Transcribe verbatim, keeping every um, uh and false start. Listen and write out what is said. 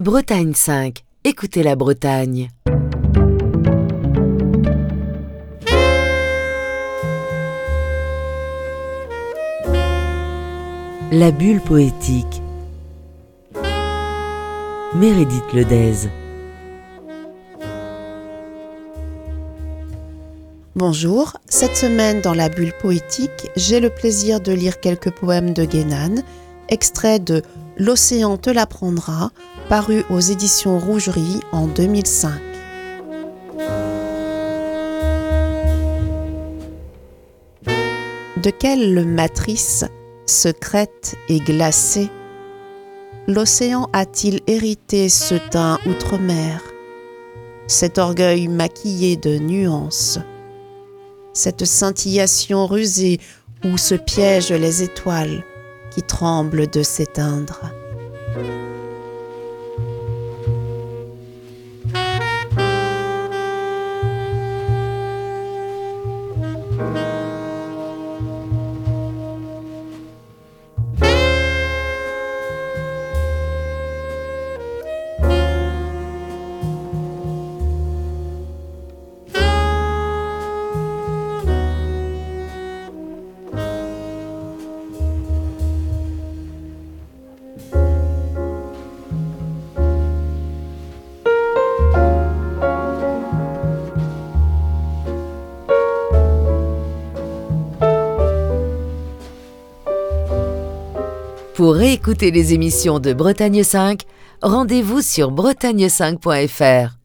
Bretagne cinq, écoutez la Bretagne. La bulle poétique. Meredith Ledez. Bonjour, cette semaine dans la bulle poétique, j'ai le plaisir de lire quelques poèmes de Guénane, extraits de L'océan te l'apprendra, paru aux éditions Rougerie en deux mille cinq. De quelle matrice secrète et glacée l'océan a-t-il hérité ce teint outre-mer, cet orgueil maquillé de nuances, cette scintillation rusée où se piègent les étoiles qui tremblent de s'éteindre. Pour réécouter les émissions de Bretagne cinq, rendez-vous sur bretagne cinq point f r.